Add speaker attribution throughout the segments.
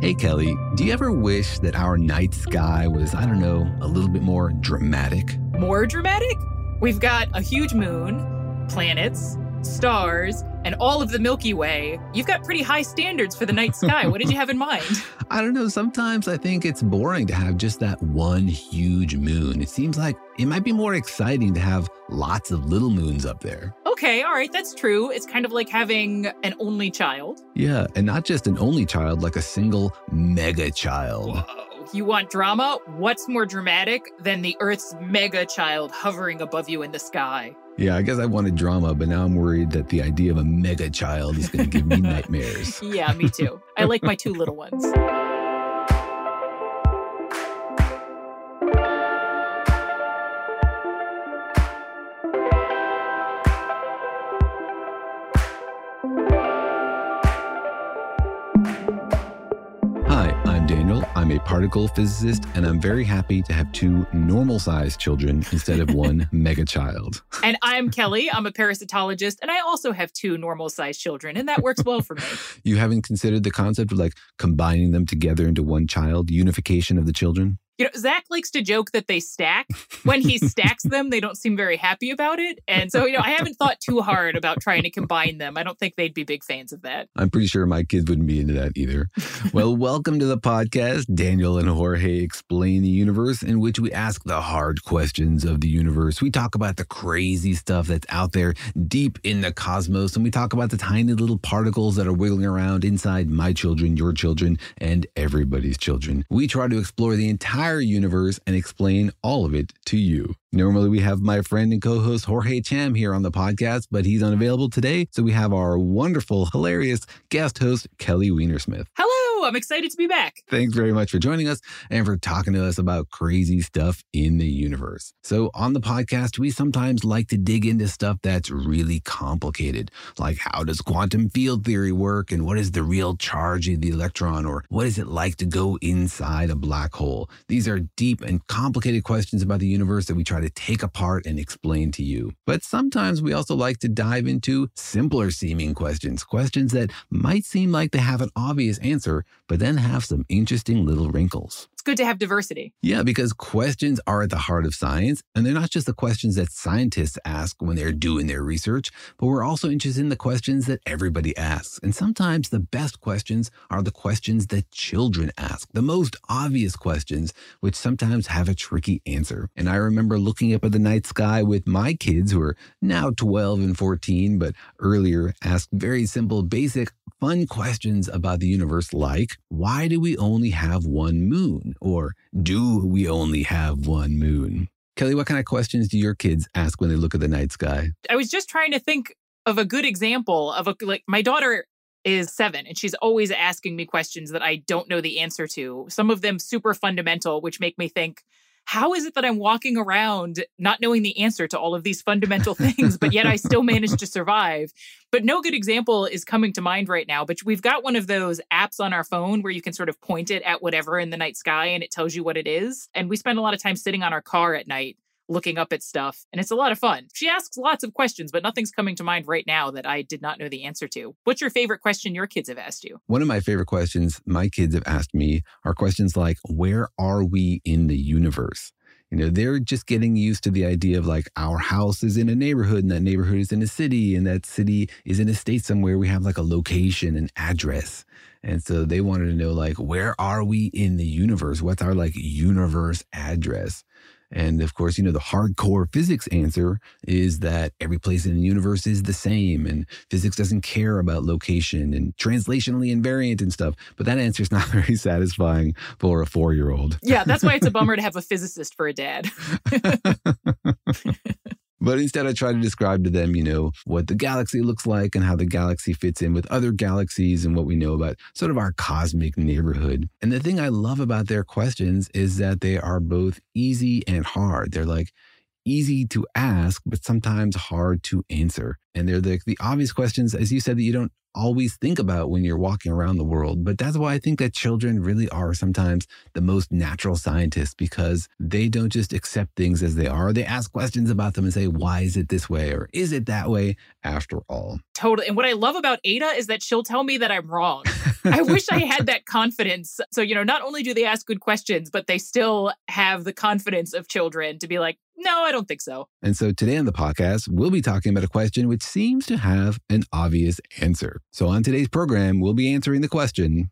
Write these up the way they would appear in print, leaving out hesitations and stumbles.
Speaker 1: Hey, Kelly, do you ever wish that our night sky was, I don't know, a little bit more dramatic?
Speaker 2: More dramatic? We've got a huge moon, planets, stars, and all of the Milky Way. You've got pretty high standards for the night sky. What did you have in mind?
Speaker 1: I don't know. Sometimes I think it's boring to have just that one huge moon. It seems like it might be more exciting to have lots of little moons up there.
Speaker 2: Okay, all right, that's true. It's kind of like having an only child.
Speaker 1: Yeah, and not just an only child, like a single mega child.
Speaker 2: Whoa. You want drama? What's more dramatic than the Earth's mega child hovering above you in the sky?
Speaker 1: Yeah, I guess I wanted drama, but now I'm worried that the idea of a mega child is going to give me nightmares.
Speaker 2: Yeah, me too. I like my two little ones.
Speaker 1: Hi, I'm Daniel. I'm a particle physicist, and I'm very happy to have two normal-sized children instead of one mega child.
Speaker 2: And I'm Kelly. I'm a parasitologist, and I also have two normal-sized children, and that works well for me.
Speaker 1: You haven't considered the concept of combining them together into one child, unification of the children?
Speaker 2: You know, Zach likes to joke that they stack. When he stacks them, they don't seem very happy about it. And so, I haven't thought too hard about trying to combine them. I don't think they'd be big fans of that.
Speaker 1: I'm pretty sure my kids wouldn't be into that either. Well, welcome to the podcast, Daniel and Jorge Explain the Universe, in which we ask the hard questions of the universe. We talk about the crazy stuff that's out there deep in the cosmos, and we talk about the tiny little particles that are wiggling around inside my children, your children, and everybody's children. We try to explore the entire universe and explain all of it to you. Normally, we have my friend and co-host Jorge Cham here on the podcast, but he's unavailable today. So we have our wonderful, hilarious guest host, Kelly Wienersmith.
Speaker 2: Hello, I'm excited to be back.
Speaker 1: Thanks very much for joining us and for talking to us about crazy stuff in the universe. So on the podcast, we sometimes like to dig into stuff that's really complicated, like how does quantum field theory work and what is the real charge of the electron, or what is it like to go inside a black hole? These are deep and complicated questions about the universe that we try to take apart and explain to you. But sometimes we also like to dive into simpler seeming questions that might seem like they have an obvious answer, but then have some interesting little wrinkles.
Speaker 2: It's good to have diversity.
Speaker 1: Yeah, because questions are at the heart of science, and they're not just the questions that scientists ask when they're doing their research, but we're also interested in the questions that everybody asks. And sometimes the best questions are the questions that children ask, the most obvious questions, which sometimes have a tricky answer. And I remember looking up at the night sky with my kids, who are now 12 and 14, but earlier asked very simple, basic, fun questions about the universe like, why do we only have one moon? Or do we only have one moon? Kelly, what kind of questions do your kids ask when they look at the night sky?
Speaker 2: I was just trying to think of a good example of my daughter is 7 and she's always asking me questions that I don't know the answer to. Some of them super fundamental, which make me think, how is it that I'm walking around not knowing the answer to all of these fundamental things, but yet I still manage to survive? But no good example is coming to mind right now. But we've got one of those apps on our phone where you can sort of point it at whatever in the night sky and it tells you what it is. And we spend a lot of time sitting on our car at night looking up at stuff, and it's a lot of fun. She asks lots of questions, but nothing's coming to mind right now that I did not know the answer to. What's your favorite question your kids have asked you?
Speaker 1: One of my favorite questions my kids have asked me are questions like, where are we in the universe? They're just getting used to the idea of our house is in a neighborhood and that neighborhood is in a city and that city is in a state somewhere. We have a location, an address. And so they wanted to know where are we in the universe? What's our universe address? And of course, the hardcore physics answer is that every place in the universe is the same and physics doesn't care about location and translationally invariant and stuff. But that answer is not very satisfying for a 4-year-old.
Speaker 2: Yeah, that's why it's a bummer to have a physicist for a dad.
Speaker 1: But instead, I try to describe to them, what the galaxy looks like and how the galaxy fits in with other galaxies and what we know about sort of our cosmic neighborhood. And the thing I love about their questions is that they are both easy and hard. They're easy to ask, but sometimes hard to answer. And they're the obvious questions, as you said, that you don't always think about when you're walking around the world. But that's why I think that children really are sometimes the most natural scientists, because they don't just accept things as they are. They ask questions about them and say, why is it this way? Or is it that way after all?
Speaker 2: Totally. And what I love about Ada is that she'll tell me that I'm wrong. I wish I had that confidence. So, not only do they ask good questions, but they still have the confidence of children to be like, no, I don't think so.
Speaker 1: And so today on the podcast, we'll be talking about a question which seems to have an obvious answer. So on today's program, we'll be answering the question,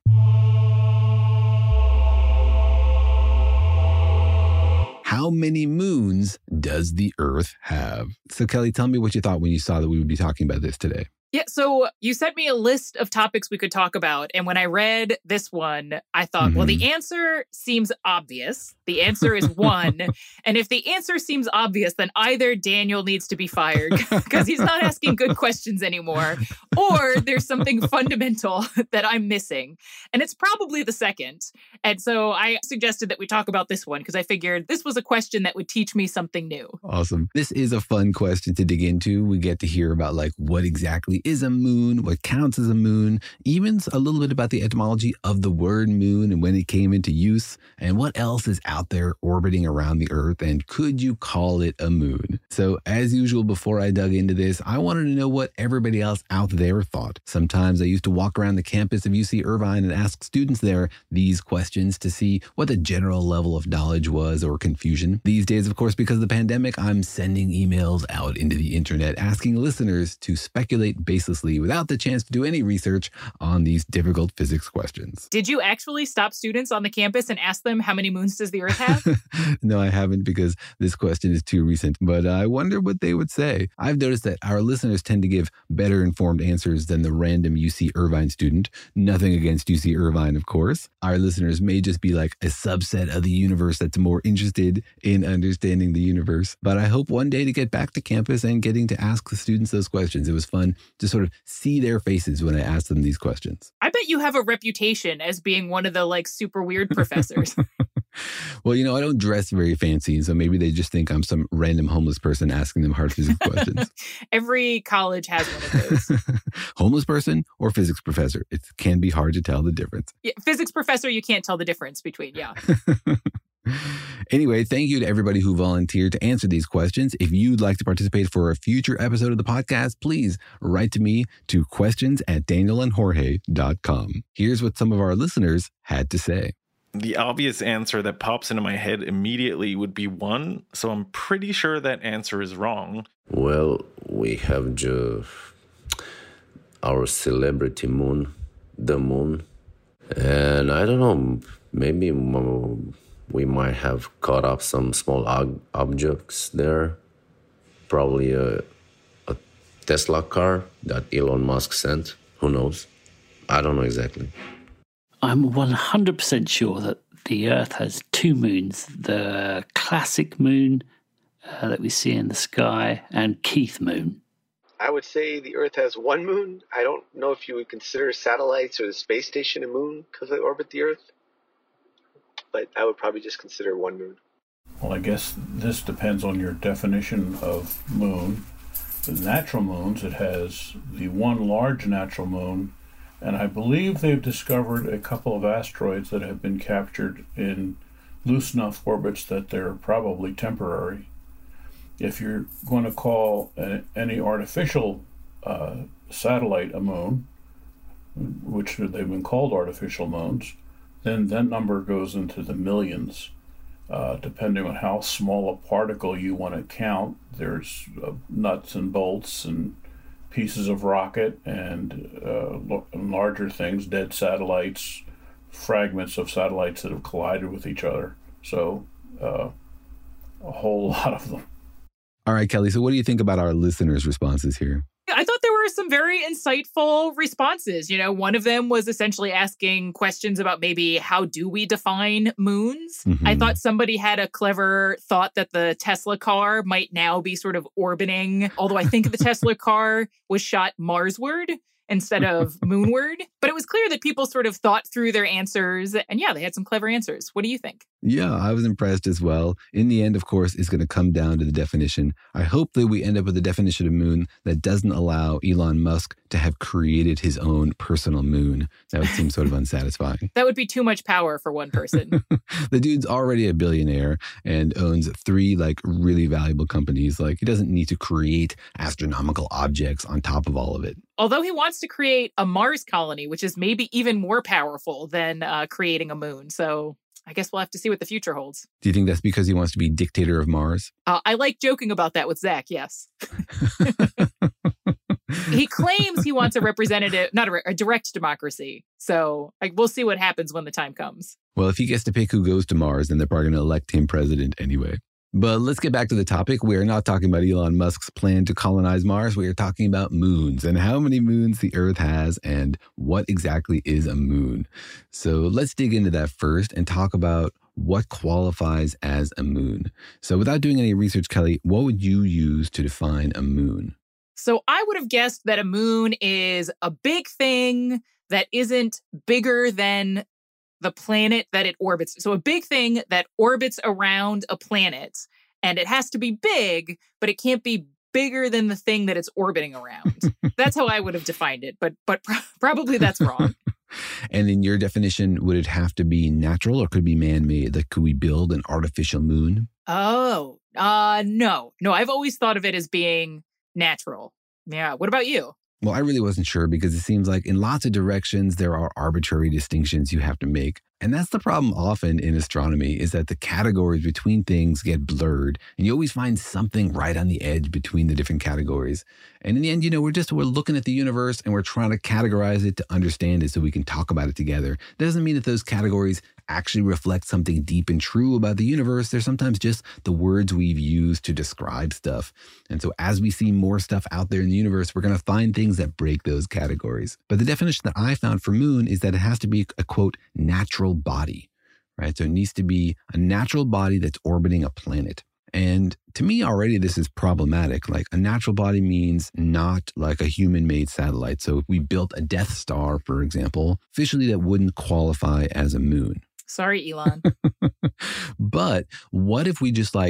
Speaker 1: how many moons does the Earth have? So Kelly, tell me what you thought when you saw that we would be talking about this today.
Speaker 2: Yeah, so you sent me a list of topics we could talk about. And when I read this one, I thought, well, the answer seems obvious. The answer is 1. And if the answer seems obvious, then either Daniel needs to be fired because he's not asking good questions anymore, or there's something fundamental that I'm missing. And it's probably the second. And so I suggested that we talk about this one because I figured this was a question that would teach me something new.
Speaker 1: Awesome. This is a fun question to dig into. We get to hear about what exactly is a moon, what counts as a moon, even a little bit about the etymology of the word moon and when it came into use, and what else is out there orbiting around the Earth, and could you call it a moon? So as usual, before I dug into this, I wanted to know what everybody else out there thought. Sometimes I used to walk around the campus of UC Irvine and ask students there these questions to see what the general level of knowledge was or confusion. These days, of course, because of the pandemic, I'm sending emails out into the internet asking listeners to speculate baselessly without the chance to do any research on these difficult physics questions.
Speaker 2: Did you actually stop students on the campus and ask them how many moons does the Earth have?
Speaker 1: No, I haven't, because this question is too recent, but I wonder what they would say. I've noticed that our listeners tend to give better informed answers than the random UC Irvine student. Nothing against UC Irvine, of course. Our listeners may just be like a subset of the universe that's more interested in understanding the universe. But I hope one day to get back to campus and getting to ask the students those questions. It was fun to sort of see their faces when I asked them these questions.
Speaker 2: I bet you have a reputation as being one of the super weird professors.
Speaker 1: Well, I don't dress very fancy, so maybe they just think I'm some random homeless person asking them hard physics questions.
Speaker 2: Every college has one of those.
Speaker 1: Homeless person or physics professor? It can be hard to tell the difference.
Speaker 2: Yeah, physics professor, you can't tell the difference between, yeah.
Speaker 1: Anyway, thank you to everybody who volunteered to answer these questions. If you'd like to participate for a future episode of the podcast, please write to me to questions@danielandjorge.com. Here's what some of our listeners had to say.
Speaker 3: The obvious answer that pops into my head immediately would be 1, so I'm pretty sure that answer is wrong.
Speaker 4: Well, we have our celebrity moon, the moon. And I don't know, maybe we might have caught up some small objects there. Probably a Tesla car that Elon Musk sent. Who knows? I don't know exactly.
Speaker 5: I'm 100% sure that the Earth has 2 moons, the classic moon that we see in the sky and Keith moon.
Speaker 6: I would say the Earth has 1 moon. I don't know if you would consider satellites or the space station a moon because they orbit the Earth, but I would probably just consider 1 moon.
Speaker 7: Well, I guess this depends on your definition of moon. The natural moons, it has the one large natural moon, and I believe they've discovered a couple of asteroids that have been captured in loose enough orbits that they're probably temporary. If you're going to call any artificial satellite a moon, which they've been called artificial moons, then that number goes into the millions. Depending on how small a particle you want to count, there's nuts and bolts and pieces of rocket and larger things, dead satellites, fragments of satellites that have collided with each other. So a whole lot of them.
Speaker 1: All right, Kelly, so what do you think about our listeners' responses here?
Speaker 2: I thought there were some very insightful responses. One of them was essentially asking questions about maybe how do we define moons? Mm-hmm. I thought somebody had a clever thought that the Tesla car might now be sort of orbiting, although I think the Tesla car was shot Marsward instead of moonward. But it was clear that people sort of thought through their answers. And yeah, they had some clever answers. What do you think?
Speaker 1: Yeah, I was impressed as well. In the end, of course, it's going to come down to the definition. I hope that we end up with a definition of moon that doesn't allow Elon Musk to have created his own personal moon. That would seem sort of unsatisfying.
Speaker 2: That would be too much power for one person.
Speaker 1: The dude's already a billionaire and owns 3 really valuable companies. He doesn't need to create astronomical objects on top of all of it.
Speaker 2: Although he wants to create a Mars colony, which is maybe even more powerful than creating a moon. So I guess we'll have to see what the future holds.
Speaker 1: Do you think that's because he wants to be dictator of Mars?
Speaker 2: I like joking about that with Zach, yes. He claims he wants a representative, not a direct democracy. So we'll see what happens when the time comes.
Speaker 1: Well, if he gets to pick who goes to Mars, then they're probably going to elect him president anyway. But let's get back to the topic. We are not talking about Elon Musk's plan to colonize Mars. We are talking about moons and how many moons the Earth has and what exactly is a moon. So let's dig into that first and talk about what qualifies as a moon. So without doing any research, Kelly, what would you use to define a moon?
Speaker 2: So I would have guessed that a moon is a big thing that isn't bigger than the planet that it orbits. So a big thing that orbits around a planet, and it has to be big, but it can't be bigger than the thing that it's orbiting around. That's how I would have defined it, but probably that's wrong.
Speaker 1: And in your definition, would it have to be natural or could it be man-made? Could we build an artificial moon?
Speaker 2: Oh, no. No, I've always thought of it as being natural. Yeah. What about you?
Speaker 1: Well, I really wasn't sure because it seems like in lots of directions, there are arbitrary distinctions you have to make. And that's the problem often in astronomy is that the categories between things get blurred and you always find something right on the edge between the different categories. And in the end, we're looking at the universe and we're trying to categorize it to understand it so we can talk about it together. It doesn't mean that those categories actually reflect something deep and true about the universe. They're sometimes just the words we've used to describe stuff. And so as we see more stuff out there in the universe, we're going to find things that break those categories. But the definition that I found for moon is that it has to be a, quote, natural body, right? So it needs to be a natural body that's orbiting a planet. And to me already, this is problematic. A natural body means not like a human-made satellite. So if we built a Death Star, for example, officially that wouldn't qualify as a moon.
Speaker 2: Sorry, Elon.
Speaker 1: But what if we just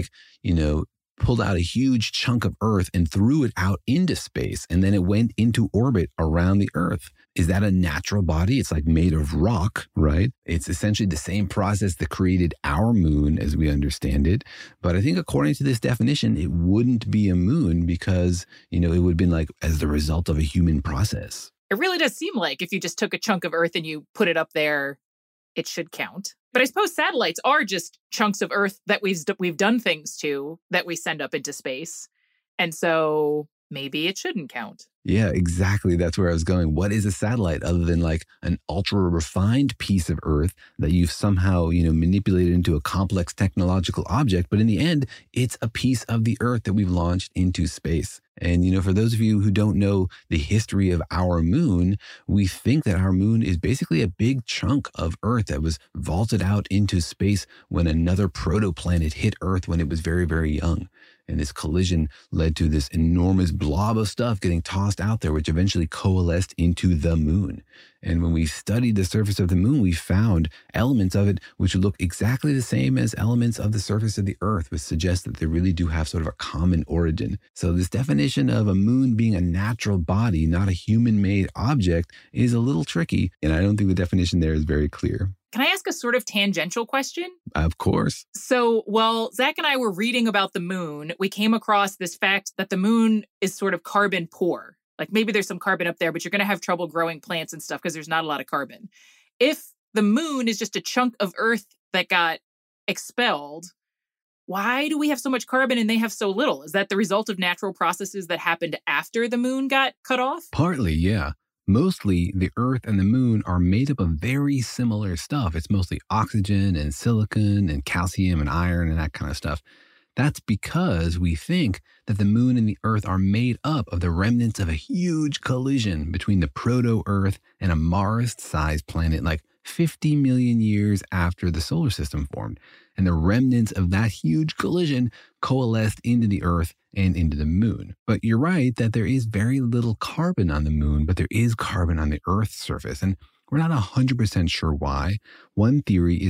Speaker 1: pulled out a huge chunk of Earth and threw it out into space and then it went into orbit around the Earth? Is that a natural body? It's made of rock, right? It's essentially the same process that created our moon as we understand it. But I think according to this definition, it wouldn't be a moon because, it would have been as the result of a human process.
Speaker 2: It really does seem like if you just took a chunk of Earth and you put it up there, it should count. But I suppose satellites are just chunks of Earth that we've done things to that we send up into space. And so maybe it shouldn't count.
Speaker 1: Yeah, exactly. That's where I was going. What is a satellite other than an ultra refined piece of Earth that you've somehow, manipulated into a complex technological object? But in the end, it's a piece of the Earth that we've launched into space. And, for those of you who don't know the history of our moon, we think that our moon is basically a big chunk of Earth that was vaulted out into space when another protoplanet hit Earth when it was very, very young. And this collision led to this enormous blob of stuff getting tossed out there, which eventually coalesced into the moon. And when we studied the surface of the moon, we found elements of it which look exactly the same as elements of the surface of the Earth, which suggests that they really do have sort of a common origin. So this definition of a moon being a natural body, not a human-made object, is a little tricky. And I don't think the definition there is very clear.
Speaker 2: Can I ask a sort of tangential question?
Speaker 1: Of course.
Speaker 2: So while Zach and I were reading about the moon, we came across this fact that the moon is sort of carbon poor. Maybe there's some carbon up there, but you're going to have trouble growing plants and stuff because there's not a lot of carbon. If the moon is just a chunk of Earth that got expelled, why do we have so much carbon and they have so little? Is that the result of natural processes that happened after the moon got cut off?
Speaker 1: Partly, yeah. Mostly, the Earth and the moon are made up of very similar stuff. It's mostly oxygen and silicon and calcium and iron and that kind of stuff. That's because we think that the moon and the Earth are made up of the remnants of a huge collision between the proto-Earth and a Mars-sized planet 50 million years after the solar system formed. And the remnants of that huge collision coalesced into the Earth and into the moon. But you're right that there is very little carbon on the moon, but there is carbon on the Earth's surface. And we're not 100% sure why. One theory is that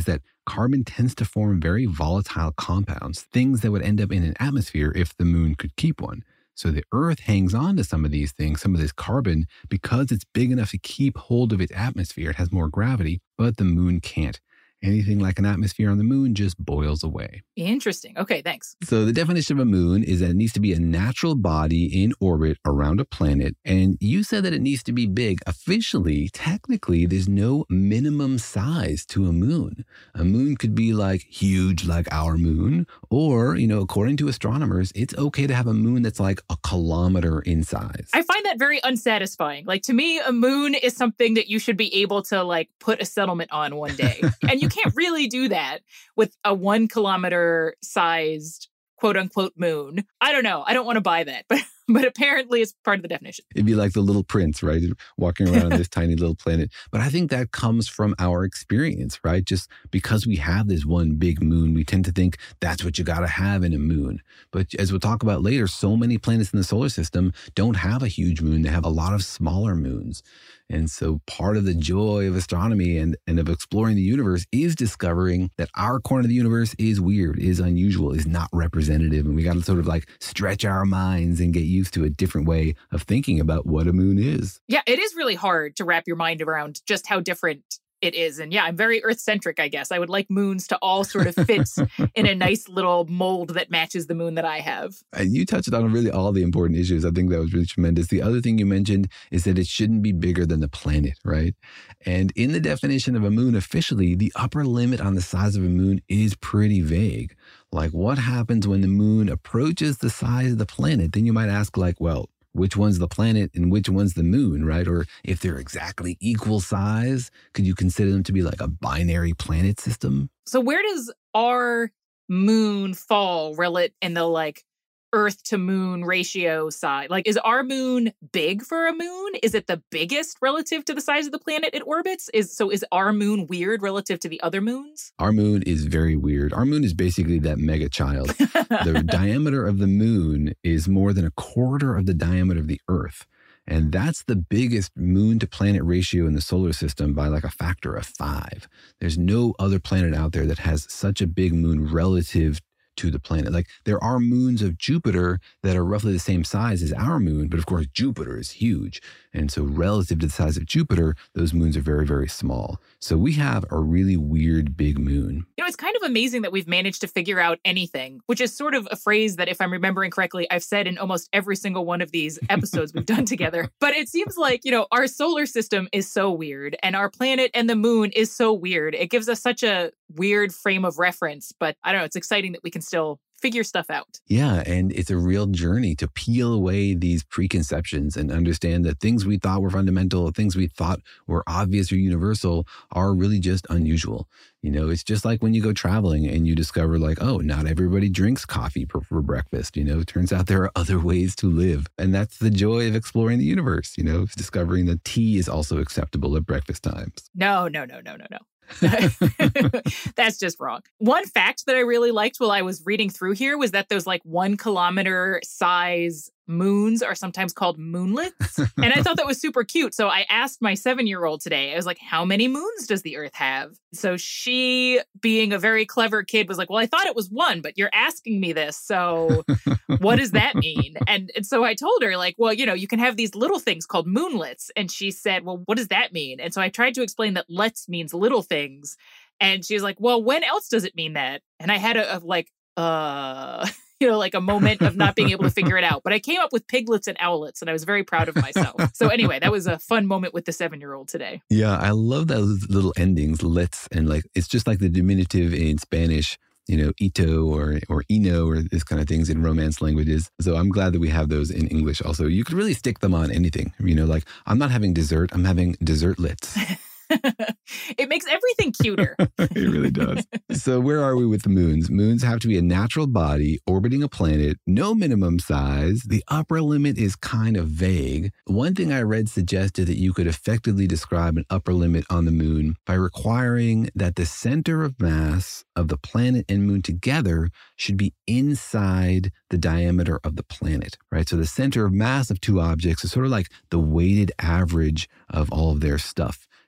Speaker 1: carbon tends to form very volatile compounds, things that would end up in an atmosphere if the moon could keep one. So the Earth hangs on to some of these things, some of this carbon, because it's big enough to keep hold of its atmosphere. It has more gravity, but the moon can't. Anything like an atmosphere on the moon just boils away.
Speaker 2: Interesting. Okay, thanks.
Speaker 1: So the definition of a moon is that it needs to be a natural body in orbit around a planet. And you said that it needs to be big. Officially, technically, there's no minimum size to a moon. A moon could be like huge, like our moon. Or, according to astronomers, it's okay to have a moon that's like a kilometer in size.
Speaker 2: I find that very unsatisfying. Like, to me, a moon is something that you should be able to like put a settlement on one day. And you can't really do that with a 1 kilometer sized quote unquote moon. I don't know. I don't want to buy that, but apparently it's part of the definition.
Speaker 1: It'd be like the little prince, right? Walking around on this tiny little planet. But I think that comes from our experience, right? Just because we have this one big moon, we tend to think that's what you got to have in a moon. But as we'll talk about later, so many planets in the solar system don't have a huge moon. They have a lot of smaller moons. And so part of the joy of astronomy and of exploring the universe is discovering that our corner of the universe is weird, is unusual, is not representative. And we got to sort of like stretch our minds and get used to a different way of thinking about what a moon is.
Speaker 2: Yeah, it is really hard to wrap your mind around just how different it is. And yeah, I'm very Earth-centric, I guess. I would like moons to all sort of fit in a nice little mold that matches the moon that I have.
Speaker 1: And you touched on really all the important issues. I think that was really tremendous. The other thing you mentioned is that it shouldn't be bigger than the planet, right? And in the definition of a moon officially, the upper limit on the size of a moon is pretty vague. Like, what happens when the moon approaches the size of the planet? Then you might ask, like, well, which one's the planet and which one's the moon, right? Or if they're exactly equal size, could you consider them to be like a binary planet system?
Speaker 2: So where does our moon fall relative in the like Earth to moon ratio side? Like, is our moon big for a moon? Is it the biggest relative to the size of the planet it orbits? Is our moon weird relative to the other moons?
Speaker 1: Our moon is very weird. Our moon is basically that mega child. The diameter of the moon is more than a quarter of the diameter of the Earth. And that's the biggest moon to planet ratio in the solar system by like a factor of 5. There's no other planet out there that has such a big moon relative to the planet. Like, there are moons of Jupiter that are roughly the same size as our moon, but of course Jupiter is huge. And so relative to the size of Jupiter, those moons are very, very small. So we have a really weird big moon.
Speaker 2: It's kind of amazing that we've managed to figure out anything, which is sort of a phrase that, if I'm remembering correctly, I've said in almost every single one of these episodes we've done together. But it seems like, our solar system is so weird and our planet and the moon is so weird. It gives us such a weird frame of reference, but I don't know, it's exciting that we can still figure stuff out.
Speaker 1: Yeah, and it's a real journey to peel away these preconceptions and understand that things we thought were fundamental, things we thought were obvious or universal are really just unusual. It's just like when you go traveling and you discover like, oh, not everybody drinks coffee for breakfast. It turns out there are other ways to live. And that's the joy of exploring the universe, discovering that tea is also acceptable at breakfast times.
Speaker 2: No. That's just wrong. One fact that I really liked while I was reading through here was that those like 1 kilometer size moons are sometimes called moonlets. And I thought that was super cute. So I asked my 7-year-old today, I was like, how many moons does the Earth have? So she, being a very clever kid, was like, well, I thought it was 1, but you're asking me this. So what does that mean? And so I told her, like, well, you can have these little things called moonlets. And she said, well, what does that mean? And so I tried to explain that lets means little things. And she was like, well, when else does it mean that? And I had like a moment of not being able to figure it out. But I came up with piglets and owlets, and I was very proud of myself. So anyway, that was a fun moment with the 7-year-old today.
Speaker 1: Yeah, I love those little endings, lets, and like, it's just like the diminutive in Spanish, ito or ino or this kind of things in Romance languages. So I'm glad that we have those in English also. You could really stick them on anything, like, I'm not having dessert, I'm having dessertlets.
Speaker 2: It makes everything cuter.
Speaker 1: It really does. So where are we with the moons? Moons have to be a natural body orbiting a planet, no minimum size. The upper limit is kind of vague. One thing I read suggested that you could effectively describe an upper limit on the moon by requiring that the center of mass of the planet and moon together should be inside the diameter of the planet, right? So the center of mass of two objects is sort of like the weighted average of all of their stuff.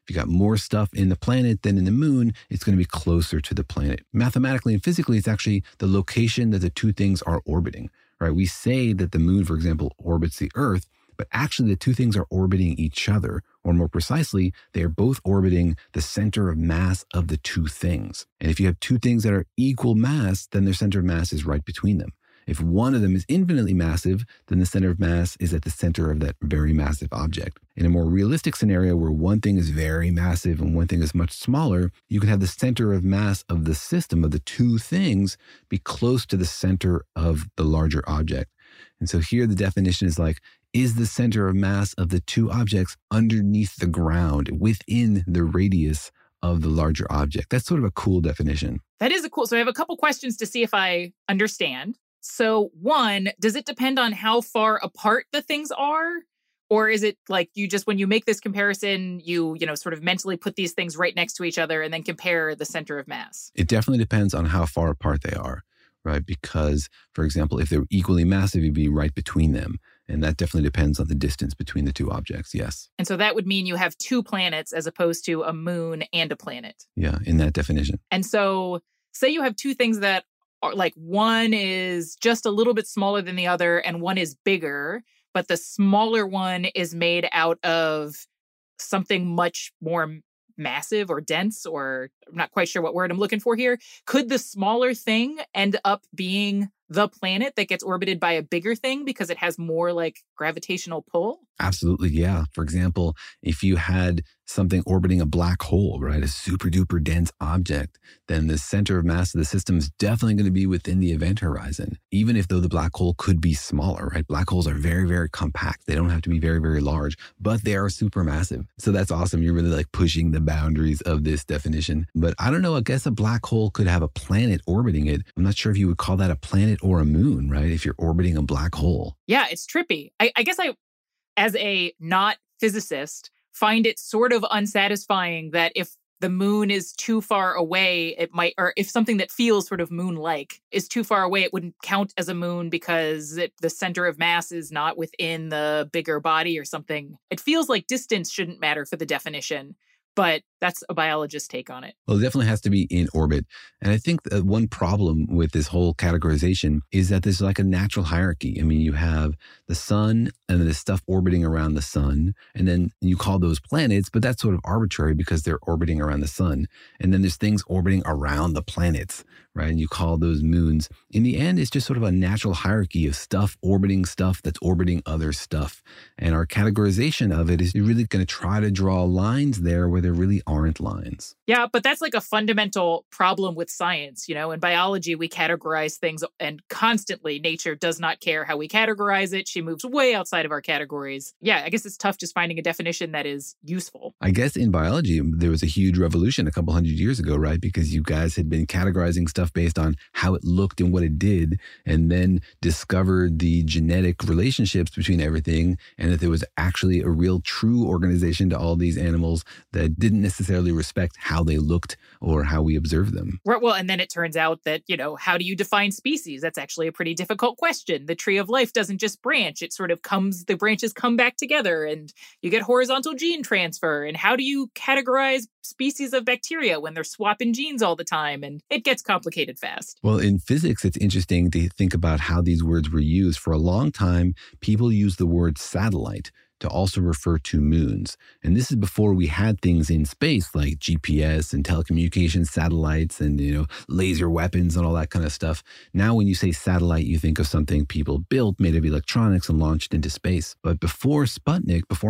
Speaker 1: If you got more stuff in the planet than in the moon, it's going to be closer to the planet. Mathematically and physically, it's actually the location that the two things are orbiting, right? We say that the moon, for example, orbits the Earth, but actually the two things are orbiting each other, or more precisely, they are both orbiting the center of mass of the two things. And if you have two things that are equal mass, then their center of mass is right between them. If one of them is infinitely massive, then the center of mass is at the center of that very massive object. In a more realistic scenario where one thing is very massive and one thing is much smaller, you can have the center of mass of the system of the two things be close to the center of the larger object. And so here the definition is like, is the center of mass of the two objects underneath the ground within the radius of the larger object? That's sort of a cool definition.
Speaker 2: That is a cool. So I have a couple questions to see if I understand. So one, does it depend on how far apart the things are? Or is it like you just, when you make this comparison, you sort of mentally put these things right next to each other and then compare the center of mass?
Speaker 1: It definitely depends on how far apart they are, right? Because, for example, if they're equally massive, you'd be right between them. And that definitely depends on the distance between the two objects, yes.
Speaker 2: And so that would mean you have two planets as opposed to a moon and a planet.
Speaker 1: Yeah, in that definition.
Speaker 2: And so say you have two things that are like one is just a little bit smaller than the other and one is bigger, but the smaller one is made out of something much more massive or dense, or I'm not quite sure what word I'm looking for here. Could the smaller thing end up being the planet that gets orbited by a bigger thing because it has more like gravitational pull?
Speaker 1: Absolutely, yeah. For example, if you had something orbiting a black hole, right, a super duper dense object, then the center of mass of the system is definitely going to be within the event horizon, even if though the black hole could be smaller, right? Black holes are very, very compact. They don't have to be very, very large, but they are super massive. So that's awesome. You're really like pushing the boundaries of this definition. But I don't know, I guess a black hole could have a planet orbiting it. I'm not sure if you would call that a planet or a moon, right? If you're orbiting a black hole.
Speaker 2: Yeah, it's trippy. I guess I, as a not physicist, find it sort of unsatisfying that if the moon is too far away, it might, or if something that feels sort of moon-like is too far away, it wouldn't count as a moon because the center of mass is not within the bigger body or something. It feels like distance shouldn't matter for the definition, but that's a biologist's take on it.
Speaker 1: Well, it definitely has to be in orbit. And I think that one problem with this whole categorization is that there's like a natural hierarchy. I mean, you have the sun and then the stuff orbiting around the sun, and then you call those planets, but that's sort of arbitrary because they're orbiting around the sun. And then there's things orbiting around the planets, right? And you call those moons. In the end, it's just sort of a natural hierarchy of stuff that's orbiting other stuff. And our categorization of it is really going to try to draw lines there where there really aren't lines.
Speaker 2: Yeah, but that's like a fundamental problem with science. In biology, we categorize things and constantly nature does not care how we categorize it. She moves way outside of our categories. Yeah, I guess it's tough just finding a definition that is useful.
Speaker 1: I guess in biology, there was a huge revolution a couple hundred years ago, right? Because you guys had been categorizing stuff based on how it looked and what it did, and then discovered the genetic relationships between everything, and that there was actually a real true organization to all these animals that didn't necessarily respect how they looked or how we observe them.
Speaker 2: Well, and then it turns out that, how do you define species? That's actually a pretty difficult question. The tree of life doesn't just branch. It sort of the branches come back together and you get horizontal gene transfer. And how do you categorize species of bacteria when they're swapping genes all the time? And it gets complicated fast.
Speaker 1: Well, in physics, it's interesting to think about how these words were used. For a long time, people used the word satellite to also refer to moons. And this is before we had things in space like GPS and telecommunications satellites and, laser weapons and all that kind of stuff. Now, when you say satellite, you think of something people built, made of electronics and launched into space. But before Sputnik, before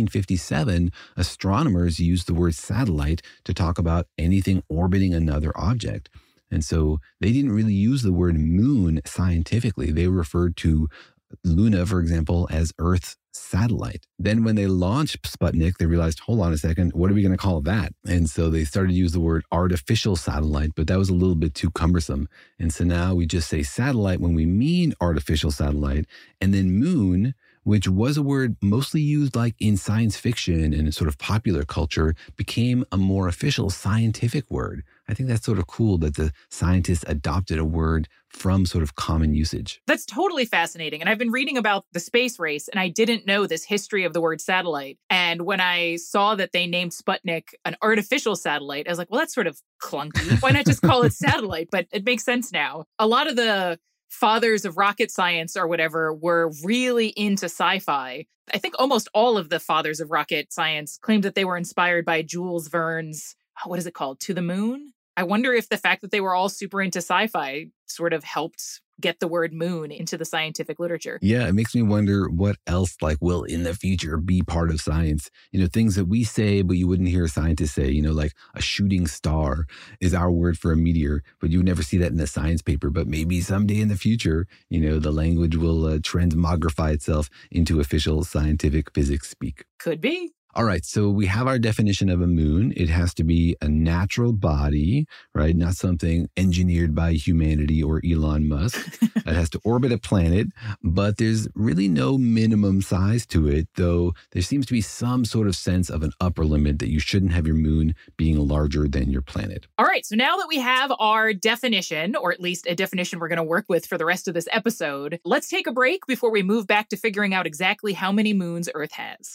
Speaker 1: 1957, astronomers used the word satellite to talk about anything orbiting another object. And so they didn't really use the word moon scientifically. They referred to Luna, for example, as Earth's satellite. Then when they launched Sputnik, they realized, hold on a second, what are we going to call that? And so they started to use the word artificial satellite, but that was a little bit too cumbersome. And so now we just say satellite when we mean artificial satellite, and then moon, which was a word mostly used like in science fiction and sort of popular culture, became a more official scientific word. I think that's sort of cool that the scientists adopted a word from sort of common usage.
Speaker 2: That's totally fascinating. And I've been reading about the space race, and I didn't know this history of the word satellite. And when I saw that they named Sputnik an artificial satellite, I was like, well, that's sort of clunky. Why not just call it satellite? But it makes sense now. A lot of the fathers of rocket science or whatever were really into sci-fi. I think almost all of the fathers of rocket science claimed that they were inspired by Jules Verne's, what is it called? To the Moon? I wonder if the fact that they were all super into sci-fi sort of helped get the word moon into the scientific literature.
Speaker 1: Yeah, it makes me wonder what else will in the future be part of science. Things that we say, but you wouldn't hear a scientist say, like a shooting star is our word for a meteor, but you would never see that in a science paper. But maybe someday in the future, the language will transmogrify itself into official scientific physics speak.
Speaker 2: Could be.
Speaker 1: All right, so we have our definition of a moon. It has to be a natural body, right? Not something engineered by humanity or Elon Musk. It has to orbit a planet, but there's really no minimum size to it, though there seems to be some sort of sense of an upper limit that you shouldn't have your moon being larger than your planet.
Speaker 2: All right, so now that we have our definition, or at least a definition we're going to work with for the rest of this episode, let's take a break before we move back to figuring out exactly how many moons Earth has.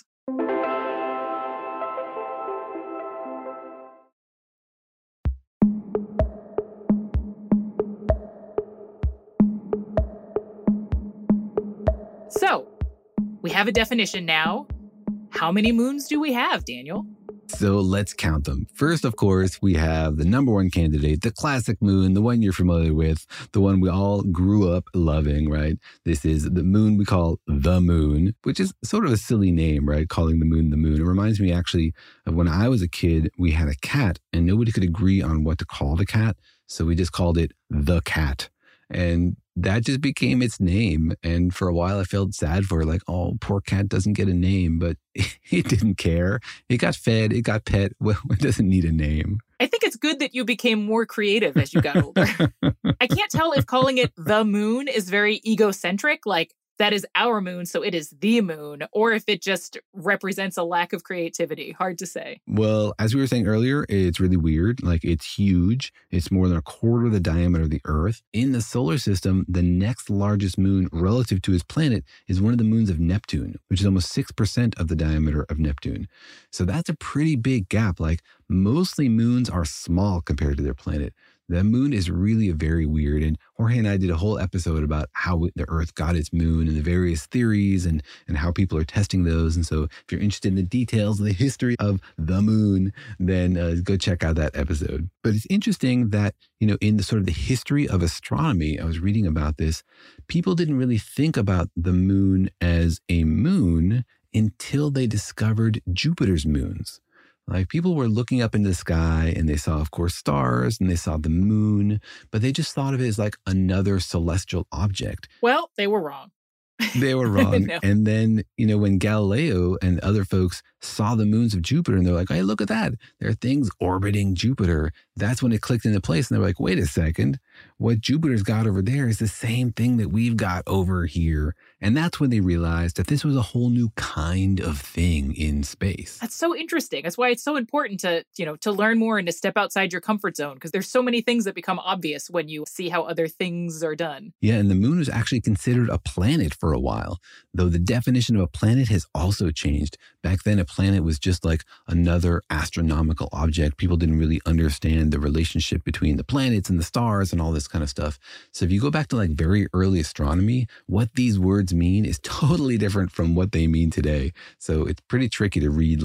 Speaker 2: So, we have a definition now. How many moons do we have, Daniel?
Speaker 1: So let's count them. First, of course, we have the number one candidate, the classic moon, the one you're familiar with, the one we all grew up loving, right? This is the moon we call the moon, which is sort of a silly name, right? Calling the moon the moon. It reminds me actually of when I was a kid, we had a cat and nobody could agree on what to call the cat. So we just called it the cat. And that just became its name. And for a while, I felt sad for it, oh, poor cat doesn't get a name, but it didn't care. It got fed, it got pet. Well, it doesn't need a name.
Speaker 2: I think it's good that you became more creative as you got older. I can't tell if calling it the moon is very egocentric, that is our moon, so it is the moon, or if it just represents a lack of creativity. Hard to say.
Speaker 1: Well, as we were saying earlier, it's really weird. It's huge. It's more than a quarter of the diameter of the Earth. In the solar system, the next largest moon relative to its planet is one of the moons of Neptune, which is almost 6% of the diameter of Neptune. So that's a pretty big gap. Mostly moons are small compared to their planet. The moon is really very weird. And Jorge and I did a whole episode about how the Earth got its moon and the various theories and how people are testing those. And so if you're interested in the details of the history of the moon, then go check out that episode. But it's interesting that, in the sort of the history of astronomy, I was reading about this, people didn't really think about the moon as a moon until they discovered Jupiter's moons. People were looking up into the sky and they saw, of course, stars and they saw the moon, but they just thought of it as another celestial object.
Speaker 2: Well, they were wrong.
Speaker 1: They were wrong.
Speaker 2: No.
Speaker 1: And then, when Galileo and other folks saw the moons of Jupiter and they're like, hey, look at that. There are things orbiting Jupiter. That's when it clicked into place. And they're like, wait a second. What Jupiter's got over there is the same thing that we've got over here. And that's when they realized that this was a whole new kind of thing in space.
Speaker 2: That's so interesting. That's why it's so important to learn more and to step outside your comfort zone, because there's so many things that become obvious when you see how other things are done.
Speaker 1: Yeah, and the moon was actually considered a planet for a while, though the definition of a planet has also changed. Back then, a planet was just another astronomical object. People didn't really understand the relationship between the planets and the stars and all this kind of stuff. So if you go back to very early astronomy, what these words mean is totally different from what they mean today. So it's pretty tricky to read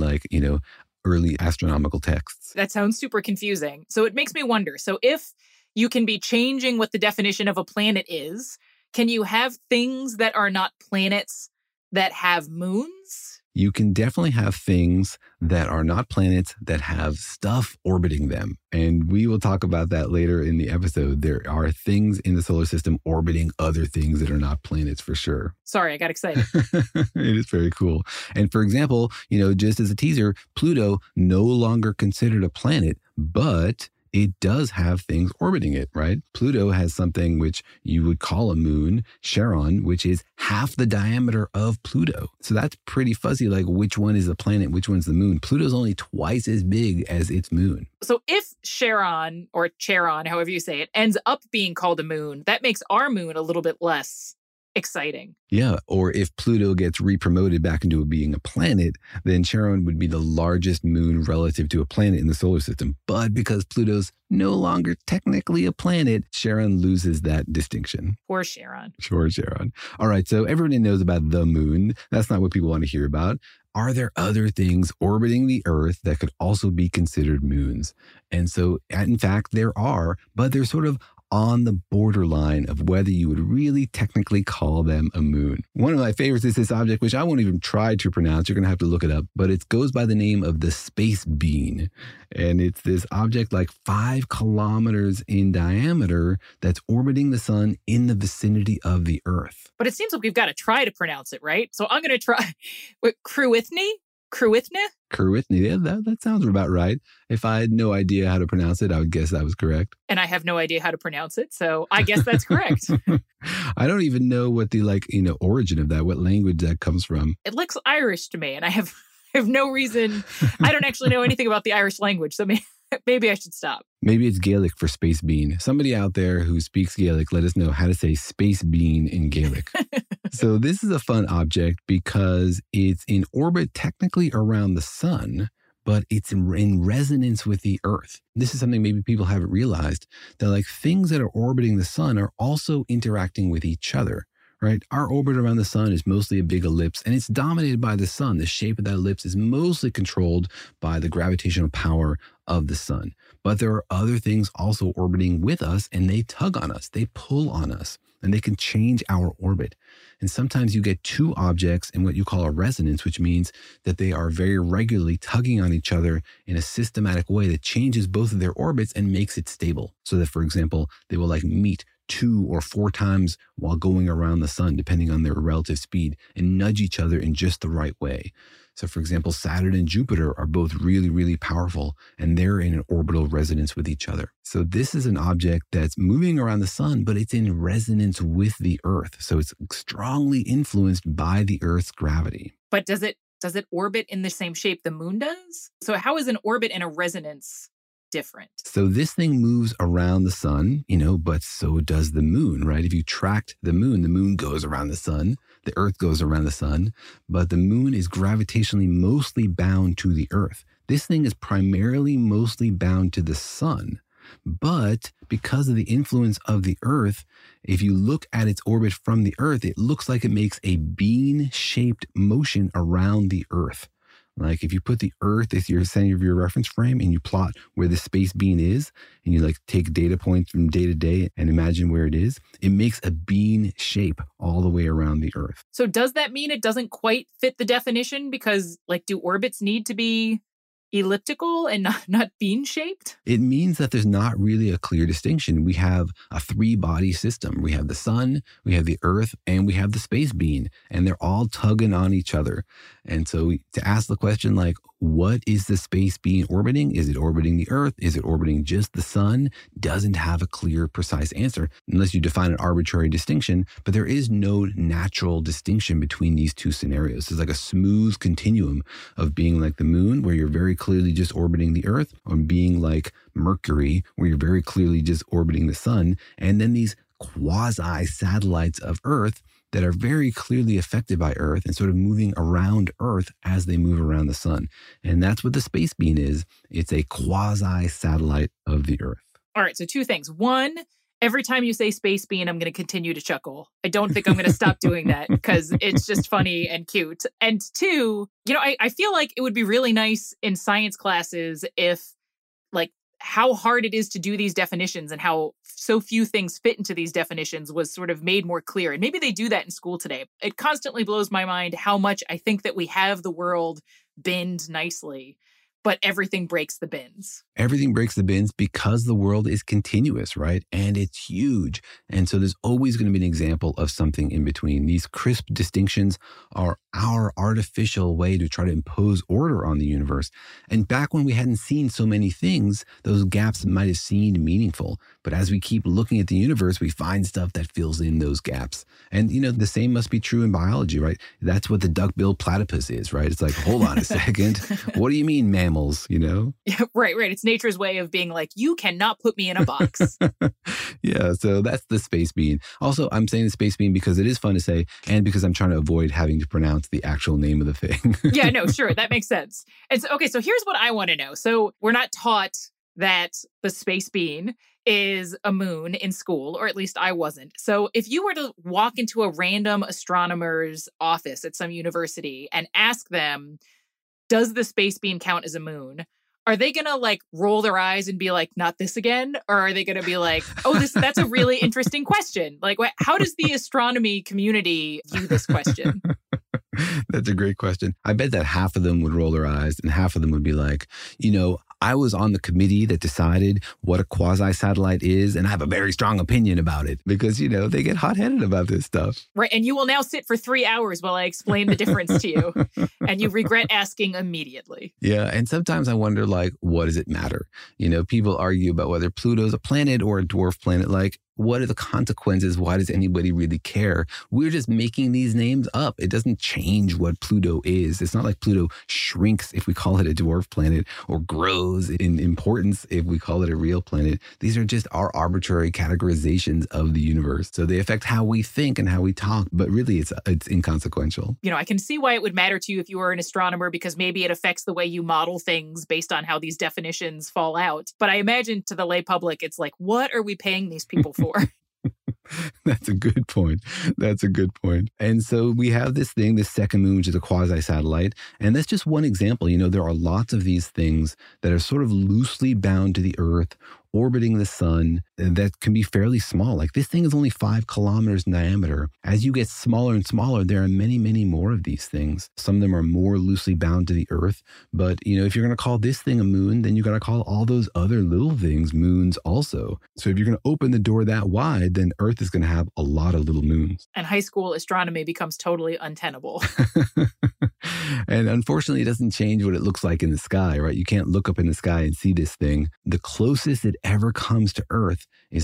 Speaker 1: early astronomical texts.
Speaker 2: That sounds super confusing. So it makes me wonder. So if you can be changing what the definition of a planet is, can you have things that are not planets that have moons?
Speaker 1: You can definitely have things that are not planets that have stuff orbiting them. And we will talk about that later in the episode. There are things in the solar system orbiting other things that are not planets for sure.
Speaker 2: Sorry, I got excited.
Speaker 1: It is very cool. And for example, just as a teaser, Pluto no longer considered a planet, but it does have things orbiting it, right? Pluto has something which you would call a moon, Charon, which is half the diameter of Pluto. So that's pretty fuzzy, like which one is the planet, which one's the moon. Pluto's only twice as big as its moon.
Speaker 2: So if Charon, or Charon, however you say it, ends up being called a moon, that makes our moon a little bit less exciting.
Speaker 1: Yeah, or if Pluto gets re-promoted back into being a planet, then Charon would be the largest moon relative to a planet in the solar system. But because Pluto's no longer technically a planet, Charon loses that distinction.
Speaker 2: Poor Charon.
Speaker 1: Poor Charon. All right, so everybody knows about the moon. That's not what people want to hear about. Are there other things orbiting the Earth that could also be considered moons? And so, in fact, there are, but they're sort of on the borderline of whether you would really technically call them a moon. One of my favorites is this object, which I won't even try to pronounce. You're going to have to look it up, but it goes by the name of the Space Bean. And it's this object like 5 kilometers in diameter that's orbiting the sun in the vicinity of the Earth.
Speaker 2: But it seems like we've got to try to pronounce it, right? So I'm going to try. Cruithne? Cruithne?
Speaker 1: Cruithne, yeah, that sounds about right. If I had no idea how to pronounce it, I would guess that was correct.
Speaker 2: And I have no idea how to pronounce it, so I guess that's correct.
Speaker 1: I don't even know what the origin of that, what language that comes from.
Speaker 2: It looks Irish to me, and I have no reason. I don't actually know anything about the Irish language, so maybe I should stop.
Speaker 1: Maybe it's Gaelic for space bean. Somebody out there who speaks Gaelic, let us know how to say space bean in Gaelic. So this is a fun object because it's in orbit technically around the sun, but it's in resonance with the Earth. This is something maybe people haven't realized, that like things that are orbiting the sun are also interacting with each other. Right? Our orbit around the sun is mostly a big ellipse, and it's dominated by the sun. The shape of that ellipse is mostly controlled by the gravitational power of the sun. But there are other things also orbiting with us, and they tug on us, they pull on us, and they can change our orbit. And sometimes you get two objects in what you call a resonance, which means that they are very regularly tugging on each other in a systematic way that changes both of their orbits and makes it stable. So that, for example, they will like meet 2 or 4 times while going around the sun, depending on their relative speed, and nudge each other in just the right way. So, for example, Saturn and Jupiter are both really, really powerful, and they're in an orbital resonance with each other. So this is an object that's moving around the sun, but it's in resonance with the Earth. So it's strongly influenced by the Earth's gravity.
Speaker 2: But does it orbit in the same shape the moon does? So how is an orbit and a resonance different?
Speaker 1: So this thing moves around the sun, but so does the moon, right? If you tracked the moon goes around the sun, the Earth goes around the sun, but the moon is gravitationally mostly bound to the Earth. This thing is primarily mostly bound to the sun. But because of the influence of the Earth, if you look at its orbit from the Earth, it looks like it makes a bean-shaped motion around the Earth. Like if you put the Earth as your center of your reference frame and you plot where the space bean is, and you like take data points from day to day and imagine where it is, it makes a bean shape all the way around the Earth.
Speaker 2: So does that mean it doesn't quite fit the definition? Because do orbits need to be elliptical and not bean-shaped?
Speaker 1: It means that there's not really a clear distinction. We have a 3-body system. We have the sun, we have the Earth, and we have the space bean, and they're all tugging on each other. And so to ask the question, what is the space bean orbiting? Is it orbiting the Earth? Is it orbiting just the sun? Doesn't have a clear, precise answer unless you define an arbitrary distinction. But there is no natural distinction between these two scenarios. It's like a smooth continuum of being like the moon, where you're very clearly just orbiting the Earth, or being like Mercury, where you're very clearly just orbiting the sun. And then these quasi-satellites of Earth that are very clearly affected by Earth and sort of moving around Earth as they move around the sun. And that's what the space bean is. It's a quasi-satellite of the Earth.
Speaker 2: All right, so 2 things. 1, every time you say space bean, I'm going to continue to chuckle. I don't think I'm going to stop doing that because it's just funny and cute. And 2, I feel like it would be really nice in science classes if how hard it is to do these definitions and how so few things fit into these definitions was sort of made more clear. And maybe they do that in school today. It constantly blows my mind how much I think that we have the world binned nicely. but everything breaks the bins.
Speaker 1: Everything breaks the bins because the world is continuous, right? And it's huge. And so there's always going to be an example of something in between. These crisp distinctions are our artificial way to try to impose order on the universe. And back when we hadn't seen so many things, those gaps might have seemed meaningful. But as we keep looking at the universe, we find stuff that fills in those gaps. And, the same must be true in biology, right? That's what the duck-billed platypus is, right? It's like, hold on a second. What do you mean mammals,
Speaker 2: Yeah, right. It's nature's way of being like, you cannot put me in a box.
Speaker 1: Yeah, so that's the space bean. Also, I'm saying the space bean because it is fun to say and because I'm trying to avoid having to pronounce the actual name of the thing.
Speaker 2: Yeah, no, sure. That makes sense. And so here's what I want to know. So we're not taught that the space bean is a moon in school, or at least I wasn't. So if you were to walk into a random astronomer's office at some university and ask them, does the space bean count as a moon? Are they going to roll their eyes and be like, not this again? Or are they going to be like, oh, that's a really interesting question. How does the astronomy community view this question?
Speaker 1: That's a great question. I bet that half of them would roll their eyes and half of them would be like, I was on the committee that decided what a quasi-satellite is, and I have a very strong opinion about it because, they get hot-headed about this stuff.
Speaker 2: Right. And you will now sit for 3 hours while I explain the difference to you, and you regret asking immediately.
Speaker 1: Yeah. And sometimes I wonder, what does it matter? People argue about whether Pluto's a planet or a dwarf planet. What are the consequences? Why does anybody really care? We're just making these names up. It doesn't change what Pluto is. It's not like Pluto shrinks if we call it a dwarf planet or grows in importance if we call it a real planet. These are just our arbitrary categorizations of the universe. So they affect how we think and how we talk, but really it's inconsequential.
Speaker 2: I can see why it would matter to you if you were an astronomer because maybe it affects the way you model things based on how these definitions fall out. But I imagine to the lay public, it's like, what are we paying these people for?
Speaker 1: That's a good point. And so we have this thing, this second moon, which is a quasi-satellite. And that's just one example. There are lots of these things that are sort of loosely bound to the Earth, orbiting the sun, that can be fairly small. This thing is only 5 kilometers in diameter. As you get smaller and smaller, there are many, many more of these things. Some of them are more loosely bound to the Earth. But, if you're going to call this thing a moon, then you got to call all those other little things moons also. So if you're going to open the door that wide, then Earth is going to have a lot of little moons.
Speaker 2: And high school astronomy becomes totally untenable.
Speaker 1: And unfortunately, it doesn't change what it looks like in the sky, right? You can't look up in the sky and see this thing. The closest it ever comes to Earth is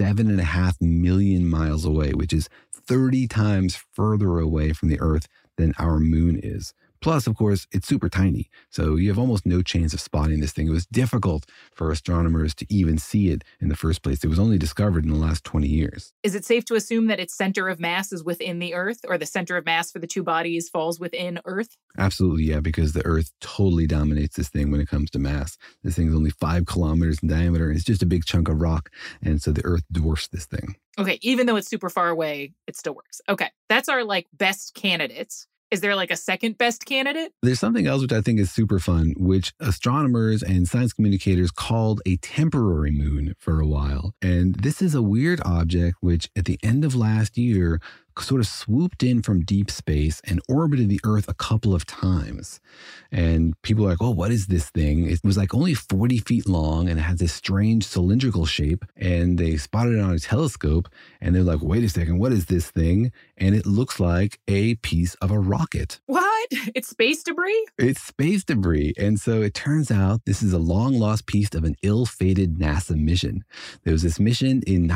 Speaker 1: 7.5 million miles away, which is 30 times further away from the Earth than our moon is. Plus, of course, it's super tiny, so you have almost no chance of spotting this thing. It was difficult for astronomers to even see it in the first place. It was only discovered in the last 20 years.
Speaker 2: Is it safe to assume that its center of mass is within the Earth, or the center of mass for the two bodies falls within Earth?
Speaker 1: Absolutely, yeah, because the Earth totally dominates this thing when it comes to mass. This thing is only 5 kilometers in diameter, and it's just a big chunk of rock, and so the Earth dwarfs this thing.
Speaker 2: Okay, even though it's super far away, it still works. Okay, that's our best candidates. Is there a second best candidate?
Speaker 1: There's something else which I think is super fun, which astronomers and science communicators called a temporary moon for a while. And this is a weird object which at the end of last year sort of swooped in from deep space and orbited the Earth a couple of times. And people are like, oh, what is this thing? It was only 40 feet long and it had this strange cylindrical shape. And they spotted it on a telescope and they're like, wait a second, what is this thing? And it looks like a piece of a rocket.
Speaker 2: What? It's space debris?
Speaker 1: It's space debris. And so it turns out this is a long lost piece of an ill-fated NASA mission. There was this mission in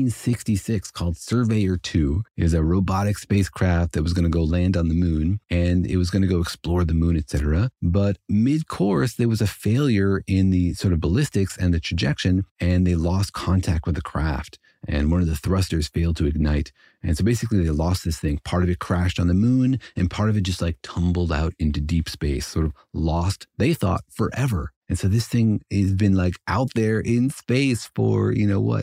Speaker 1: 1966 called Surveyor 2. It was a robotic spacecraft that was going to go land on the moon, and it was going to go explore the moon, etc. But mid-course, there was a failure in the sort of ballistics and the trajectory, and they lost contact with the craft. And one of the thrusters failed to ignite. And so basically they lost this thing. Part of it crashed on the moon, and part of it just tumbled out into deep space, sort of lost, they thought, forever. And so this thing has been out there in space for,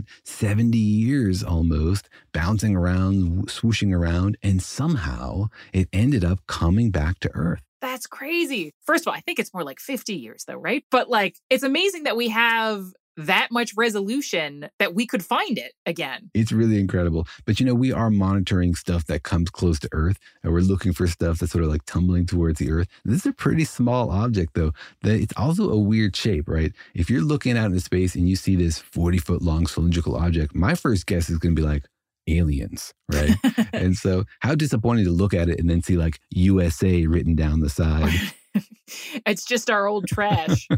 Speaker 1: 70 years almost, bouncing around, swooshing around, and somehow it ended up coming back to Earth.
Speaker 2: That's crazy. First of all, I think it's more 50 years though, right? But it's amazing that we have that much resolution that we could find it again.
Speaker 1: It's really incredible. But, we are monitoring stuff that comes close to Earth, and we're looking for stuff that's sort of like tumbling towards the Earth. This is a pretty small object, though. It's also a weird shape, right? If you're looking out into space and you see this 40-foot long cylindrical object, my first guess is going to be like, aliens, right? And so how disappointing to look at it and then see like USA written down the side.
Speaker 2: It's just our old trash.